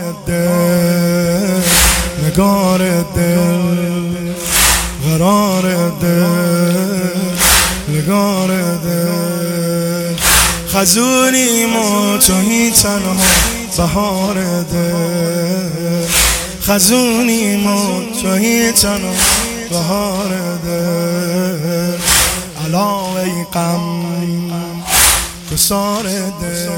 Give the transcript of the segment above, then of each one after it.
دل، نگار دل، قرار دل، نگار دل. خزونیم و تویی تنها بهار دل، خزونیم و تویی تنها بهار دل. علاوه ای غم گسار دل،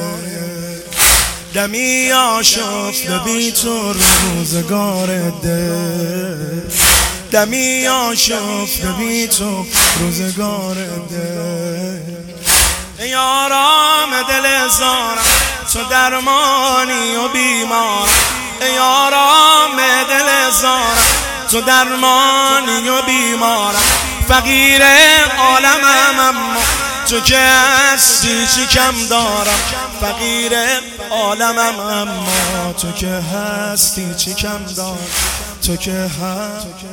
دمی آشفته بی تو روزگار دل، دمی آشفته بی تو روزگار دل. ای آرام دل زارم تو درمانی و بیمارم، ای آرام دل زارم تو درمانی و بیمارم. فقیر عالمم اما تو که هستی چی کم دارم، فقیر عالمم اما تو که هستی چی کم دارم، تو که هستی.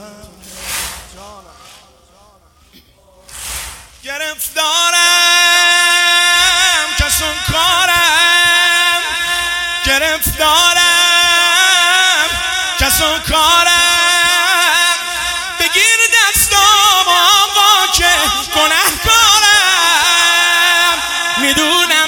گرفتارم کسون کارم، گرفتارم کسون کارم. بگیر دستام آقا که گنهکارم، میدونم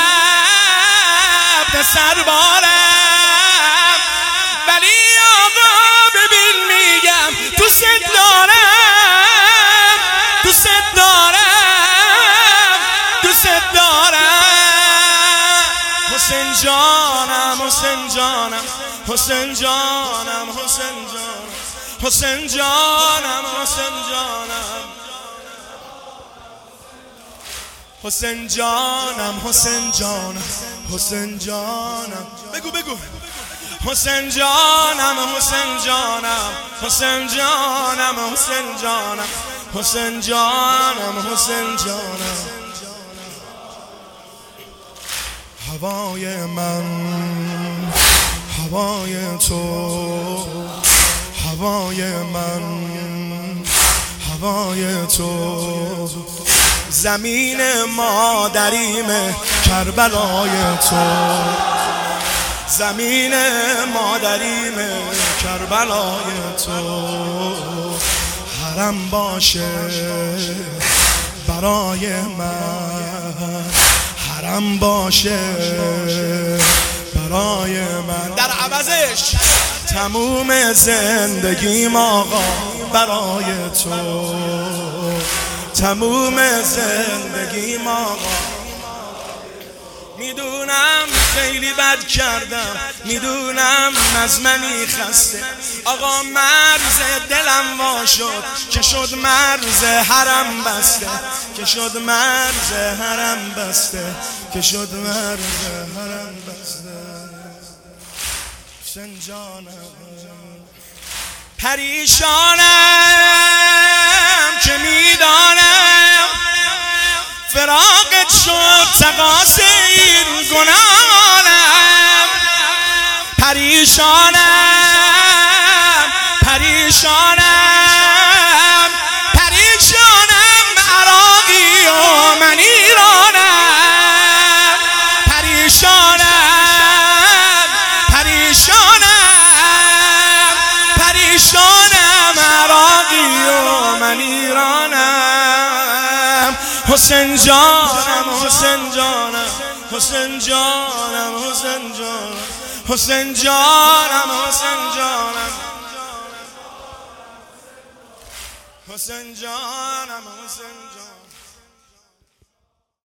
عبد سربارم، ولی آقا ببین میگم دوست دارم، دوست دارم، دوست دارم. حسین جانم، حسین جانم، حسین جانم، حسین جانم، حسین جانم، حسین جانم، حسین جانم، حسین جانم، حسین جانم. بگو بگو. حسین جانم، حسین جانم، حسین جانم، حسین جانم، حسین جانم، حسین جانم. هوای من، هوای تو، هوای من، هوای تو. زمین مادریم کربلای تو، زمین مادریم کربلای تو. حرم باشه برای من، حرم باشه برای من. در عوضش تموم زندگیم آقا برای تو، تموم زندگیم آقا. میدونم خیلی بد کردم، میدونم از منی خسته آقا. مرز دلم وا شد که شد مرز حرم بسته، که شد مرز حرم بسته، که شد مرز حرم بسته. حسین جانم پریشانم که میدانم فراقت شد تقاص این گناهانم. پریشانم، پریشانم، پریشانم. عراقی و من ایرانم. پریشانم، پریشانم، پریشانم. عراقی و من ایرانم. حسین جانم، حسین جانم، حسین جانم، حسین جانم، حسین جانم، حسین جانم، حسین جانم، حسین